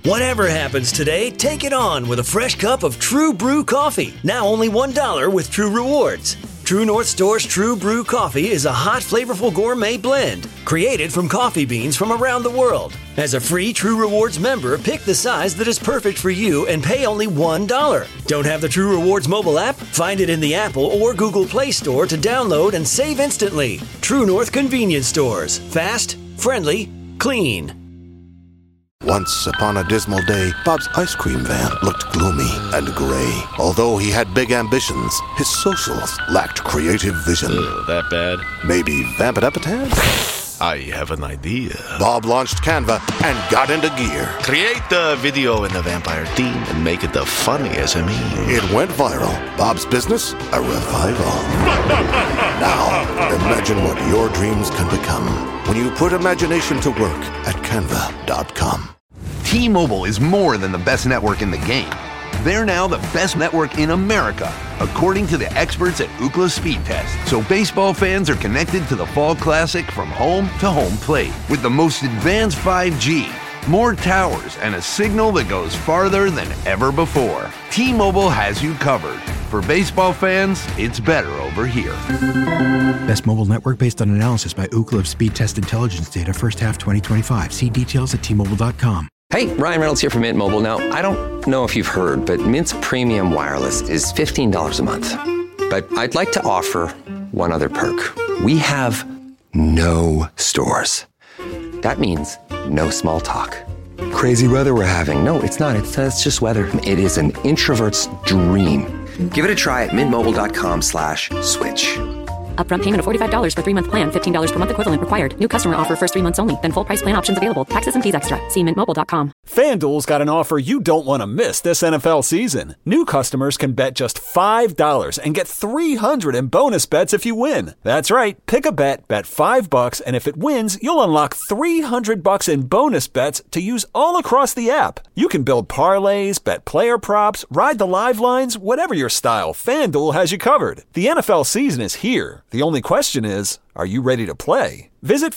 Whatever happens today, take it on with a fresh cup of True Brew coffee. Now only $1 with True Rewards. True North Store's True Brew coffee is a hot, flavorful gourmet blend created from coffee beans from around the world. As a free True Rewards member, pick the size that is perfect for you and pay only $1. Don't have the True Rewards mobile app? Find it in the Apple or Google Play Store to download and save instantly. True North Convenience Stores. Fast, friendly, clean. Once upon a dismal day, Bob's ice cream van looked gloomy and gray. Although he had big ambitions, his socials lacked creative vision. That bad? Maybe Vamp It Up a tad? I have an idea. Bob launched Canva and got into gear. Create the video in the vampire theme and make it the funniest of me. It went viral. Bob's business, a revival. Now, imagine what your dreams can become when you put imagination to work at Canva.com. T-Mobile is more than the best network in the game. They're now the best network in America, according to the experts at Ookla Speed Test. So baseball fans are connected to the Fall Classic from home to home plate with the most advanced 5G, more towers, and a signal that goes farther than ever before. T-Mobile has you covered. For baseball fans, it's better over here. Best mobile network based on analysis by Ookla of Speed Test Intelligence data first half 2025. See details at T-Mobile.com. Hey, Ryan Reynolds here from Mint Mobile. Now, I don't know if you've heard, but Mint's premium wireless is $15 a month. But I'd like to offer one other perk. We have no stores. That means no small talk. Crazy weather we're having. No, it's not. It's just weather. It is an introvert's dream. Give it a try at mintmobile.com/switch. Upfront payment of $45 for 3-month plan, $15 per month equivalent required. New customer offer first 3 months only. Then full price plan options available. Taxes and fees extra. See mintmobile.com. FanDuel's got an offer you don't want to miss this NFL season. New customers can bet just $5 and get $300 in bonus bets if you win. That's right. Pick a bet, bet $5, and if it wins, you'll unlock $300 in bonus bets to use all across the app. You can build parlays, bet player props, ride the live lines, whatever your style, FanDuel has you covered. The NFL season is here. The only question is, are you ready to play? Visit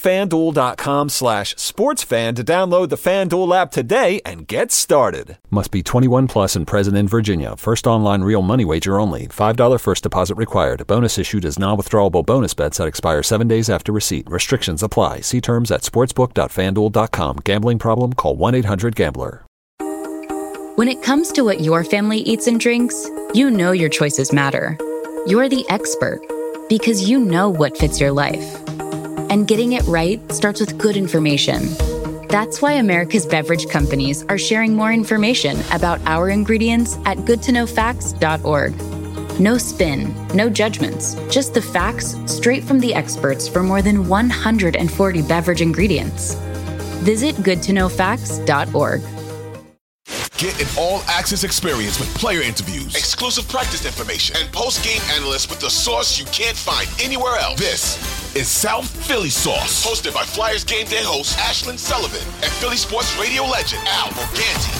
FanDuel.com/sportsfan to download the FanDuel app today and get started. Must be 21 plus and present in Virginia. First online real money wager only. $5 first deposit required. Bonus issued as non-withdrawable bonus bets that expire 7 days after receipt. Restrictions apply. See terms at sportsbook.fanduel.com. Gambling problem? Call 1-800-GAMBLER. When it comes to what your family eats and drinks, you know your choices matter. You're the expert because you know what fits your life. And getting it right starts with good information. That's why America's beverage companies are sharing more information about our ingredients at goodtoknowfacts.org. No spin, no judgments, just the facts straight from the experts for more than 140 beverage ingredients. Visit goodtoknowfacts.org. Get an all-access experience with player interviews, exclusive practice information, and post-game analysts with the sauce you can't find anywhere else. This is South Philly Sauce, hosted by Flyers Game Day host Ashlyn Sullivan and Philly sports radio legend Al Morganti.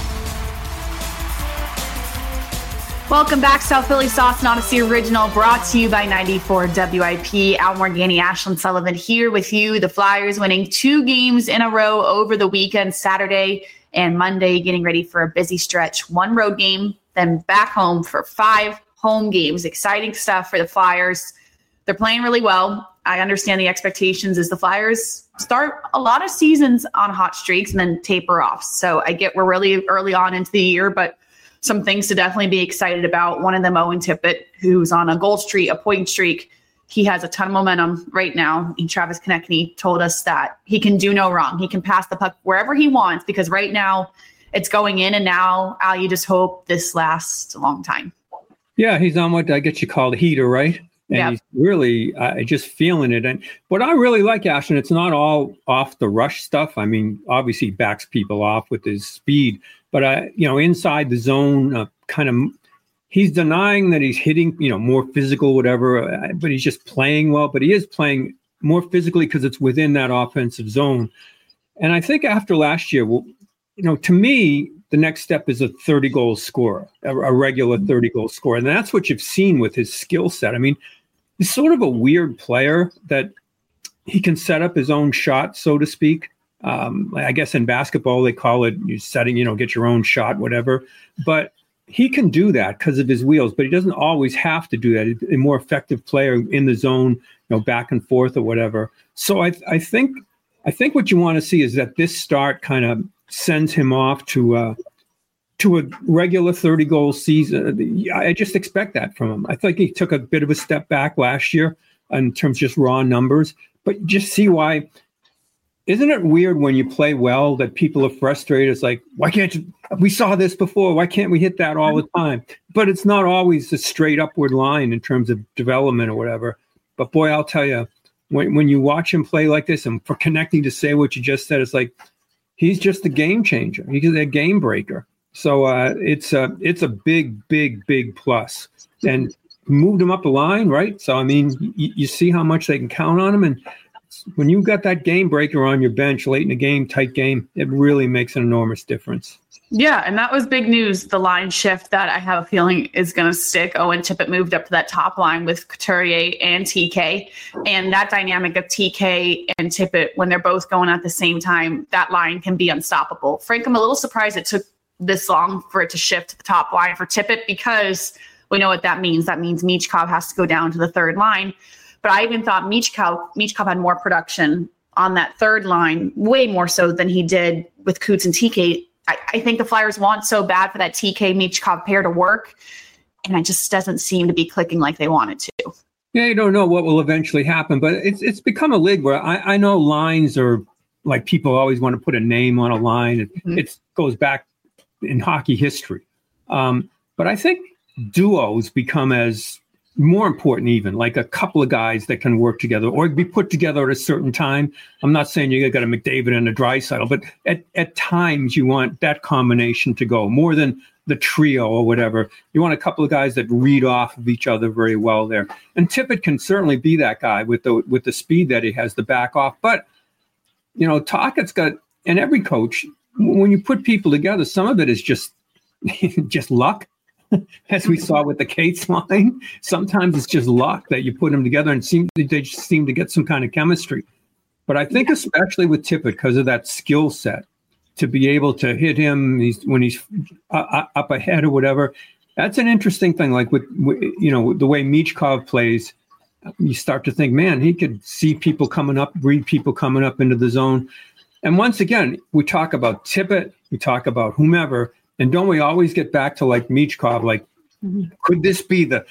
Welcome back, South Philly Sauce, an Odyssey original, brought to you by 94 WIP. Al Morganti, Ashlyn Sullivan here with you. The Flyers winning 2 games in a row over the weekend, Saturday and Monday, getting ready for a busy stretch. 1 road game, then back home for 5 home games. Exciting stuff for the Flyers. They're playing really well. I understand the expectations is the Flyers start a lot of seasons on hot streaks and then taper off. So I get we're really early on into the year, but some things to definitely be excited about. One of them, Owen Tippett, who's on a goal streak, a point streak. He has a ton of momentum right now. Travis Konecny told us that he can do no wrong. He can pass the puck wherever he wants because right now it's going in. And now, Al, you just hope this lasts a long time. Yeah, he's on what I guess you call the heater, right? And he's really just feeling it. And what I really like, Ashton, it's not all off the rush stuff. I mean, obviously he backs people off with his speed, but inside the zone, he's denying that he's hitting, more physical, whatever, but he's just playing well. But he is playing more physically because it's within that offensive zone. And I think after last year, to me, the next step is a 30-goal scorer, a regular 30-goal scorer. And that's what you've seen with his skill set. I mean, he's sort of a weird player that he can set up his own shot, so to speak. I guess in basketball, they call it you setting, get your own shot, whatever. But he can do that because of his wheels, but he doesn't always have to do that. A more effective player in the zone, back and forth or whatever. So I think what you want to see is that this start kind of sends him off to a regular 30-goal season. I just expect that from him. I think he took a bit of a step back last year in terms of just raw numbers, but just see why. Isn't it weird when you play well that people are frustrated? It's like, why can't you? We saw this before. Why can't we hit that all the time? But it's not always a straight upward line in terms of development or whatever. But boy, I'll tell you, when you watch him play like this, and for connecting to say what you just said, it's like he's just a game changer. He's a game breaker. So it's a big plus. And moved him up the line, right? So I mean, you see how much they can count on him, and when you got that game breaker on your bench late in the game, tight game, it really makes an enormous difference. Yeah, and that was big news, the line shift that I have a feeling is going to stick. Owen Tippett moved up to that top line with Couturier and TK, and that dynamic of TK and Tippett, when they're both going at the same time, that line can be unstoppable. Frank, I'm a little surprised it took this long for it to shift to the top line for Tippett, because we know what that means. That means Michkov has to go down to the third line. But I even thought Michkov had more production on that third line, way more so than he did with Coots and TK. I think the Flyers want so bad for that TK-Michkov pair to work, and it just doesn't seem to be clicking like they want it to. Yeah, you don't know what will eventually happen, but it's become a league where I know lines are like people always want to put a name on a line. It goes back in hockey history. But I think duos become as more important, even like a couple of guys that can work together or be put together at a certain time. I'm not saying you got a McDavid and a Draisaitl, but at times you want that combination to go more than the trio or whatever. You want a couple of guys that read off of each other very well there. And Tippett can certainly be that guy with the speed that he has to back off. But, Tocchet's got, and every coach, when you put people together, some of it is just luck. As we saw with the Cates line, sometimes it's just luck that you put them together and they just seem to get some kind of chemistry. But I think especially with Tippett, because of that skill set, to be able to hit him when he's up ahead or whatever, that's an interesting thing. Like with the way Michkov plays, you start to think, man, he could see people coming up, read people coming up into the zone. And once again, we talk about Tippett, we talk about whomever. And don't we always get back to like Michkov? Like, could this be the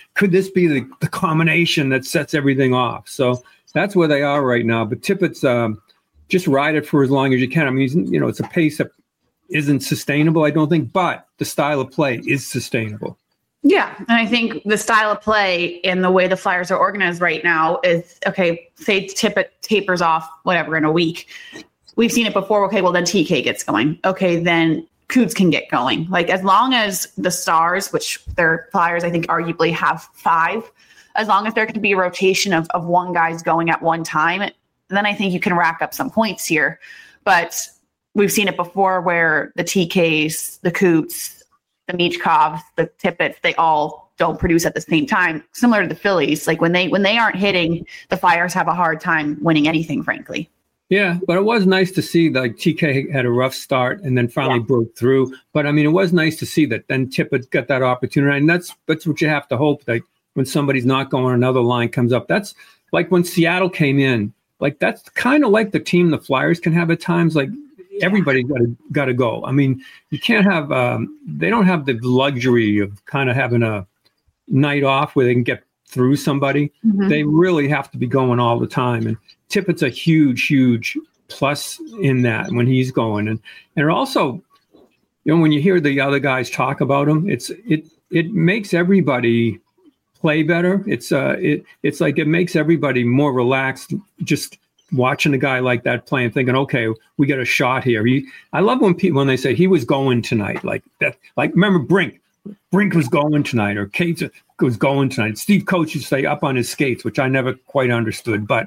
combination that sets everything off? So that's where they are right now. But Tippett's just ride it for as long as you can. I mean, it's a pace that isn't sustainable, I don't think, but the style of play is sustainable. Yeah, and I think the style of play and the way the Flyers are organized right now is, okay, say Tippett tapers off, whatever, in a week. We've seen it before. Okay, well, then TK gets going. Okay, then Coots can get going. Like, as long as the Stars, which their Flyers, I think, arguably have 5, as long as there can be a rotation of one guy's going at one time, then I think you can rack up some points here. But we've seen it before where the TKs, the Coots, the Michkovs, the Tippetts, they all don't produce at the same time. Similar to the Phillies, like when they aren't hitting, the Flyers have a hard time winning anything, frankly. Yeah, but it was nice to see like TK had a rough start and then finally broke through. But I mean, it was nice to see that then Tippett got that opportunity. And that's what you have to hope, that when somebody's not going, another line comes up. That's like when Seattle came in, like that's kind of like the team the Flyers can have at times. Like everybody got to go. I mean, you can't have, they don't have the luxury of kind of having a night off where they can get through somebody. They really have to be going all the time. And Tippett's a huge plus in that when he's going. And also, when you hear the other guys talk about him, it makes everybody play better. It's like it makes everybody more relaxed just watching a guy like that play and thinking, okay, we got a shot here. I love when they say he was going tonight, like that. Like, remember Brink was going tonight, or Cates was going tonight. Steve Coates used to say up on his skates, which I never quite understood, but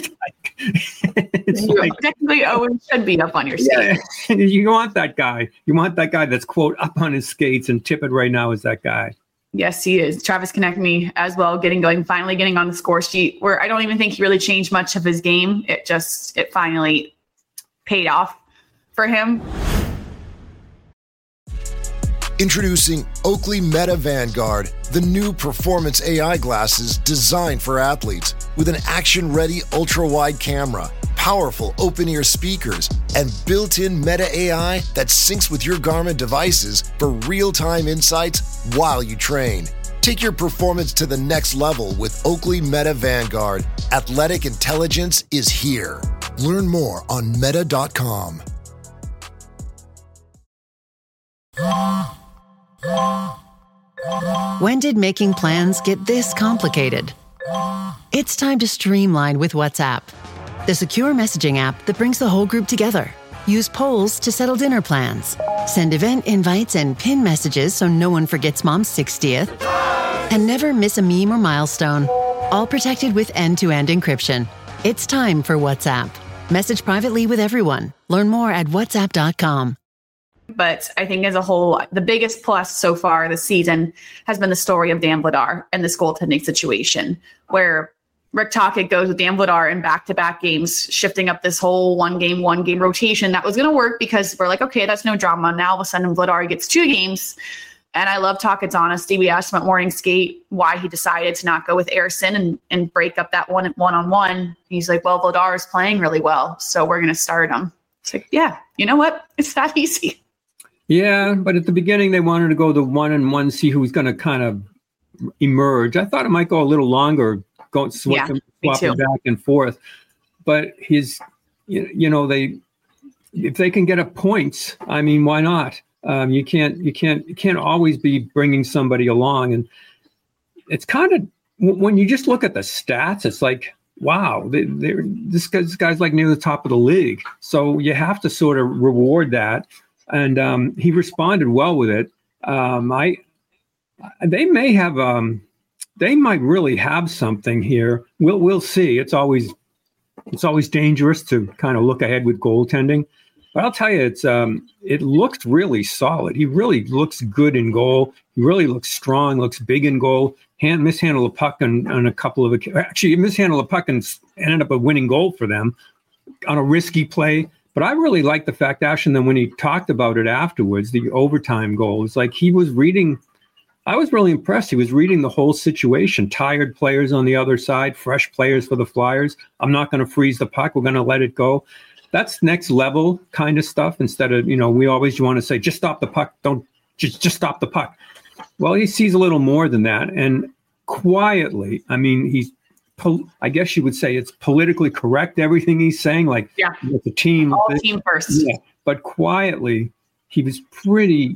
it's like technically Owen should be up on your skates. Yeah, you want that guy. You want that guy that's, quote, up on his skates, and Tippett right now is that guy. Yes, he is. Travis Konechny as well, finally getting on the score sheet, where I don't even think he really changed much of his game. It finally paid off for him. Introducing Oakley Meta Vanguard, the new performance AI glasses designed for athletes with an action-ready ultra-wide camera, powerful open-ear speakers, and built-in Meta AI that syncs with your Garmin devices for real-time insights while you train. Take your performance to the next level with Oakley Meta Vanguard. Athletic intelligence is here. Learn more on meta.com. When did making plans get this complicated? It's time to streamline with WhatsApp, the secure messaging app that brings the whole group together. Use polls to settle dinner plans. Send event invites and pin messages so no one forgets Mom's 60th. And never miss a meme or milestone. All protected with end-to-end encryption. It's time for WhatsApp. Message privately with everyone. Learn more at whatsapp.com. But I think as a whole, the biggest plus so far this season has been the story of Dan Vladar and this goaltending situation, where Rick Tocchet goes with Dan Vladar in back-to-back games, shifting up this whole one game rotation. That was going to work because we're like, okay, that's no drama. Now all of a sudden Vladar gets 2 games. And I love Tocchet's honesty. We asked him at Morning Skate why he decided to not go with Ersson and break up that one-on-one. He's like, well, Vladar is playing really well, so we're going to start him. It's like, yeah, you know what? It's that easy. Yeah, but at the beginning, they wanted to go the 1-on-1, see who's going to kind of emerge. I thought it might go a little longer, swapping back and forth. But if they can get up points, I mean, why not? You can't always be bringing somebody along. And it's kind of, when you just look at the stats, it's like, wow, this guy's like near the top of the league. So you have to sort of reward that. And he responded well with it. They might really have something here. We'll see. It's always dangerous to kind of look ahead with goaltending. But I'll tell you, it looks really solid. He really looks good in goal. He really looks strong, looks big in goal. Mishandled a puck on a couple of – actually, mishandled a puck and ended up a winning goal for them on a risky play. But I really like the fact, Ashton, that when he talked about it afterwards, the overtime goal, it's like he was reading – I was really impressed. He was reading the whole situation. Tired players on the other side, fresh players for the Flyers. I'm not going to freeze the puck. We're going to let it go. That's next level kind of stuff. Instead of, we always want to say, just stop the puck. Don't just stop the puck. Well, he sees a little more than that. And quietly, I mean, I guess you would say it's politically correct, everything he's saying, like with the team. All team first. Yeah. But quietly, he was pretty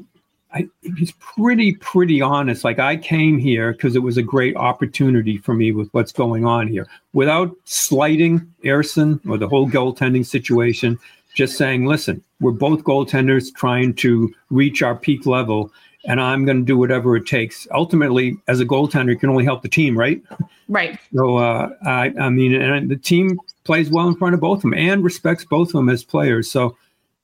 honest. Like, I came here because it was a great opportunity for me with what's going on here, without slighting Ersson or the whole goaltending situation. Just saying, listen, we're both goaltenders trying to reach our peak level, and I'm going to do whatever it takes. Ultimately, as a goaltender, you can only help the team, right? Right. So, I mean, and the team plays well in front of both of them and respects both of them as players. So,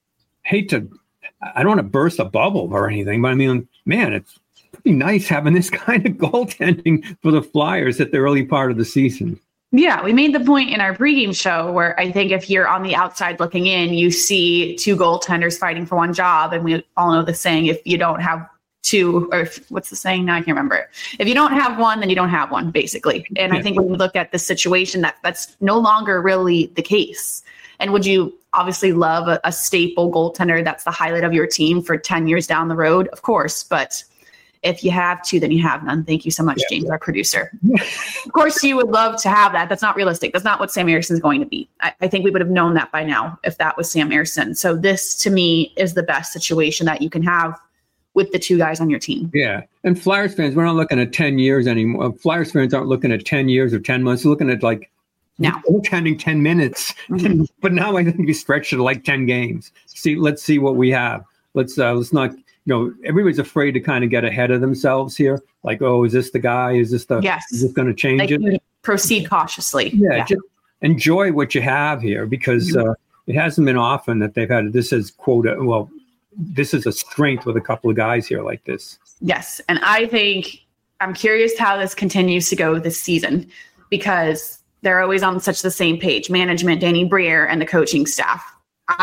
I don't want to burst a bubble or anything, but I mean, man, it's pretty nice having this kind of goaltending for the Flyers at the early part of the season. Yeah, we made the point in our pregame show where I think if you're on the outside looking in, you see 2 goaltenders fighting for one job. And we all know the saying, if you don't have 2, or what's the saying now? I can't remember it. If you don't have one, then you don't have one, basically. And I think when we look at the situation, that's no longer really the case. And would you obviously love a staple goaltender that's the highlight of your team for 10 years down the road? Of course. But if you have 2, then you have none. Thank you so much, James, our producer. Of course, you would love to have that. That's not realistic. That's not what Sam Ersson is going to be. I think we would have known that by now if that was Sam Ersson. So this, to me, is the best situation that you can have with the 2 guys on your team. Yeah. And Flyers fans, we're not looking at 10 years anymore. Flyers fans aren't looking at 10 years or 10 months. They're looking at now goaltending 10 minutes. Mm-hmm. But now I think we stretch it to 10 games. Let's see what we have. Let's not, everybody's afraid to kind of get ahead of themselves here. Like, oh, is this the guy? Is this going to change it? Proceed cautiously. Yeah. Just enjoy what you have here, because it hasn't been often that they've had this as this is a strength with a couple of guys here like this. Yes. And I'm curious how this continues to go this season, because they're always on such the same page, management, Danny Briere, and the coaching staff. I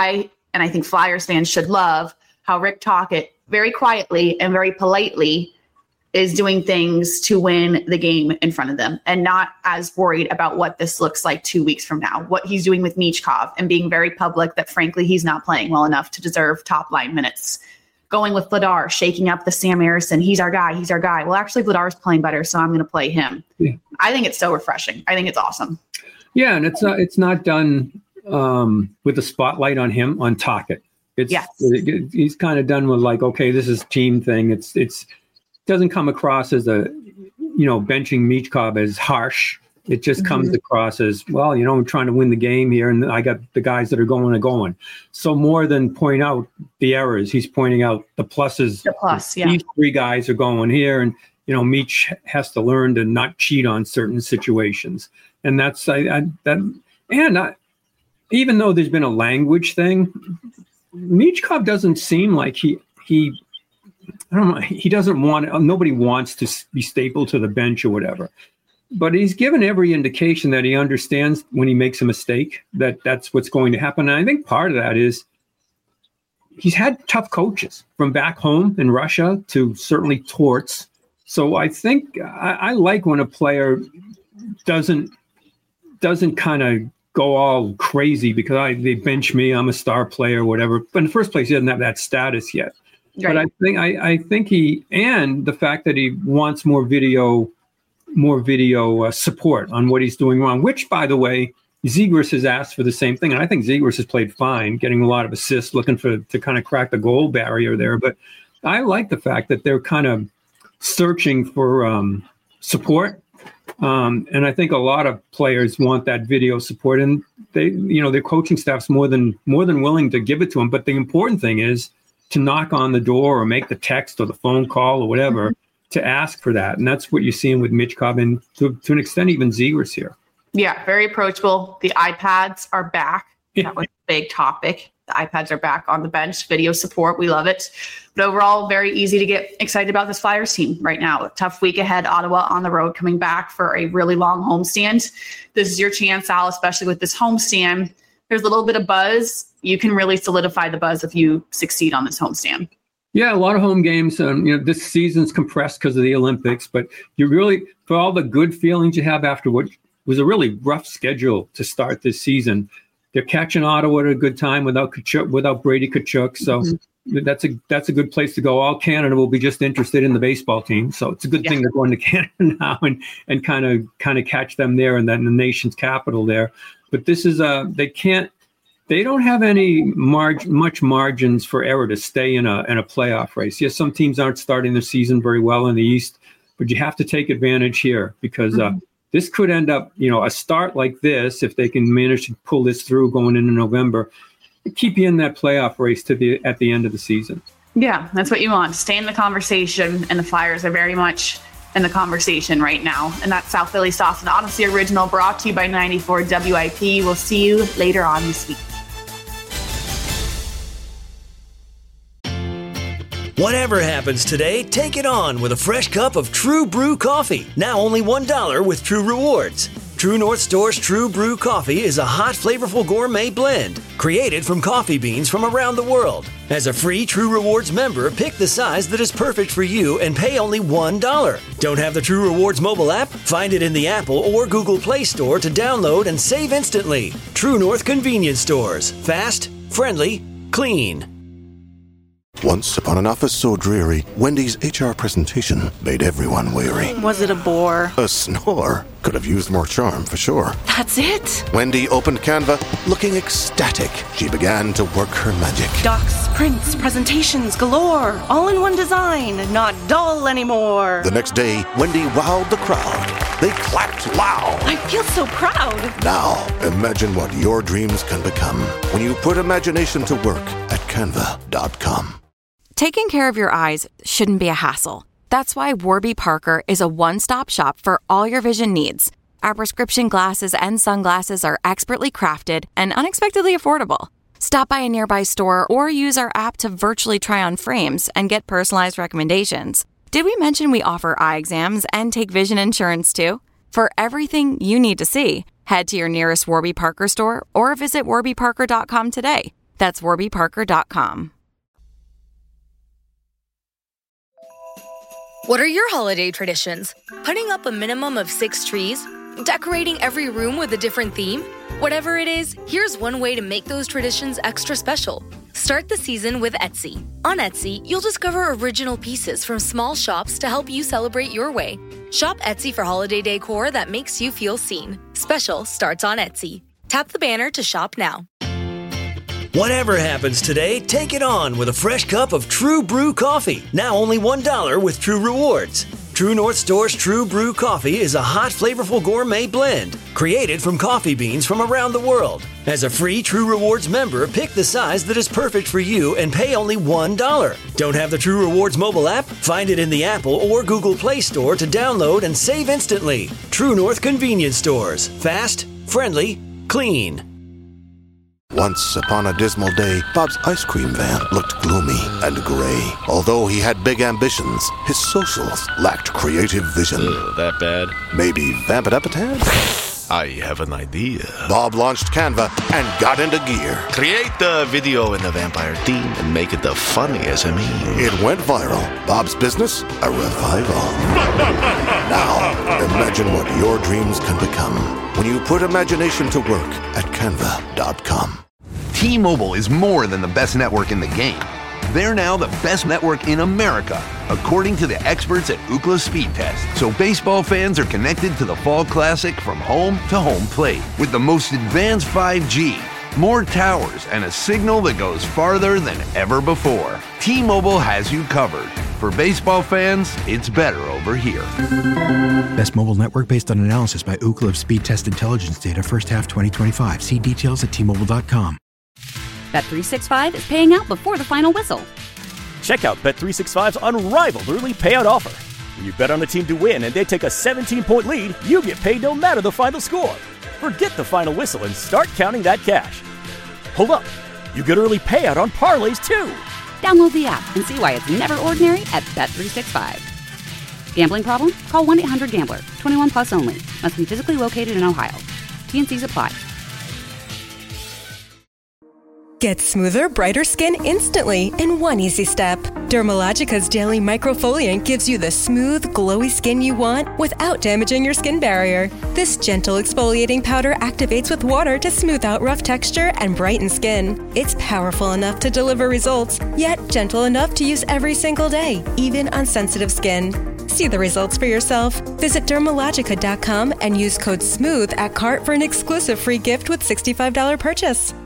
and I think Flyers fans should love how Rick Tocchet very quietly and very politely is doing things to win the game in front of them and not as worried about what this looks like 2 weeks from now, what he's doing with Michkov and being very public that frankly, he's not playing well enough to deserve top line minutes. Going with Vladar, shaking up the Sam Ersson. He's our guy. He's our guy. Well, actually Vladar's playing better, so I'm going to play him. Yeah. I think it's so refreshing. I think it's awesome. Yeah. And it's not done with the spotlight on him, on Tocchet. He's kind of done with like, okay, this is team thing. It's doesn't come across as benching Michkov as harsh. It just comes across as, well, I'm trying to win the game here, and I got the guys that are going. So more than point out the errors, he's pointing out the pluses. The plus, yeah. These three guys are going here, and Mich has to learn to not cheat on certain situations, and that's even though there's been a language thing, Michkov doesn't seem like he. I don't know. He doesn't want. Nobody wants to be stapled to the bench or whatever. But he's given every indication that he understands when he makes a mistake that's what's going to happen. And I think part of that is he's had tough coaches from back home in Russia to certainly Torts. So I think I like when a player doesn't kind of go all crazy because they bench me, I'm a star player, or whatever. But in the first place, he doesn't have that status yet. Right. But I think he, and the fact that he wants more video support on what he's doing wrong, which, by the way, Zegras has asked for the same thing. And I think Zegras has played fine, getting a lot of assists, looking to kind of crack the goal barrier there. But I like the fact that they're kind of searching for support. And I think a lot of players want that video support, and their coaching staff's more than willing to give it to them. But the important thing is to knock on the door or make the text or the phone call or whatever to ask for that. And that's what you're seeing with Michkov and to an extent, even Zegras here. Yeah, very approachable. The iPads are back. That was a big topic. The iPads are back on the bench, video support. We love it. But overall, very easy to get excited about this Flyers team right now. A tough week ahead. Ottawa on the road, coming back for a really long homestand. This is your chance, Al, especially with this homestand. There's a little bit of buzz. You can really solidify the buzz if you succeed on this homestand. Yeah, a lot of home games. This season's compressed because of the Olympics, but you really, for all the good feelings you have after what was a really rough schedule to start this season, they're catching Ottawa at a good time without Brady Tkachuk. So that's a good place to go. All Canada will be just interested in the baseball team. So it's a good thing they're going to Canada now and kind of catch them there and then the nation's capital there. But this is they don't have any much margins for error to stay in a playoff race. Yes, some teams aren't starting their season very well in the East, but you have to take advantage here because this could end up, a start like this, if they can manage to pull this through going into November, keep you in that playoff race at the end of the season. Yeah, that's what you want. Stay in the conversation, and the Flyers are very much in the conversation right now. And that's South Philly Sauce, an Odyssey original brought to you by 94 WIP. We'll see you later on this week. Whatever happens today, take it on with a fresh cup of True Brew coffee. Now only $1 with True Rewards. True North Store's True Brew coffee is a hot, flavorful gourmet blend created from coffee beans from around the world. As a free True Rewards member, pick the size that is perfect for you and pay only $1. Don't have the True Rewards mobile app? Find it in the Apple or Google Play Store to download and save instantly. True North Convenience Stores. Fast, friendly, clean. Once upon an office so dreary, Wendy's HR presentation made everyone weary. Was it a bore? A snore. Could have used more charm, for sure. That's it? Wendy opened Canva, looking ecstatic. She began to work her magic. Docs, prints, presentations galore. All in one design, not dull anymore. The next day, Wendy wowed the crowd. They clapped loud. I feel so proud. Now, imagine what your dreams can become when you put imagination to work at Canva.com. Taking care of your eyes shouldn't be a hassle. That's why Warby Parker is a one-stop shop for all your vision needs. Our prescription glasses and sunglasses are expertly crafted and unexpectedly affordable. Stop by a nearby store or use our app to virtually try on frames and get personalized recommendations. Did we mention we offer eye exams and take vision insurance too? For everything you need to see, head to your nearest Warby Parker store or visit warbyparker.com today. That's warbyparker.com. What are your holiday traditions? Putting up a minimum of 6 trees? Decorating every room with a different theme? Whatever it is, here's one way to make those traditions extra special. Start the season with Etsy. On Etsy, you'll discover original pieces from small shops to help you celebrate your way. Shop Etsy for holiday decor that makes you feel seen. Special starts on Etsy. Tap the banner to shop now. Whatever happens today, take it on with a fresh cup of True Brew coffee. Now only $1 with True Rewards. True North Store's True Brew coffee is a hot, flavorful gourmet blend created from coffee beans from around the world. As a free True Rewards member, pick the size that is perfect for you and pay only $1. Don't have the True Rewards mobile app? Find it in the Apple or Google Play Store to download and save instantly. True North Convenience Stores. Fast, friendly, clean. Once upon a dismal day, Bob's ice cream van looked gloomy and gray. Although he had big ambitions, his socials lacked creative vision. That bad? Maybe vamp it up a tad? I have an idea. Bob launched Canva and got into gear. Create the video in the vampire theme and make it the funniest meme. It went viral. Bob's business, a revival. Now, imagine what your dreams can become when you put imagination to work at Canva.com. T-Mobile is more than the best network in the game. They're now the best network in America, according to the experts at Ookla Speed Test. So baseball fans are connected to the Fall Classic from home to home plate with the most advanced 5G, more towers, and a signal that goes farther than ever before. T-Mobile has you covered. For baseball fans, it's better over here. Best mobile network based on analysis by Ookla of Speed Test Intelligence data first half 2025. See details at T-Mobile.com. Bet365 is paying out before the final whistle. Check out Bet365's unrivaled early payout offer. When you bet on a team to win and they take a 17-point lead, you get paid no matter the final score. Forget the final whistle and start counting that cash. Hold up. You get early payout on parlays, too. Download the app and see why it's never ordinary at Bet365. Gambling problem? Call 1-800-GAMBLER. 21 plus only. Must be physically located in Ohio. T&Cs apply. Get smoother, brighter skin instantly in one easy step. Dermalogica's daily microfoliant gives you the smooth, glowy skin you want without damaging your skin barrier. This gentle exfoliating powder activates with water to smooth out rough texture and brighten skin. It's powerful enough to deliver results, yet gentle enough to use every single day, even on sensitive skin. See the results for yourself. Visit Dermalogica.com and use code SMOOTH at cart for an exclusive free gift with $65 purchase.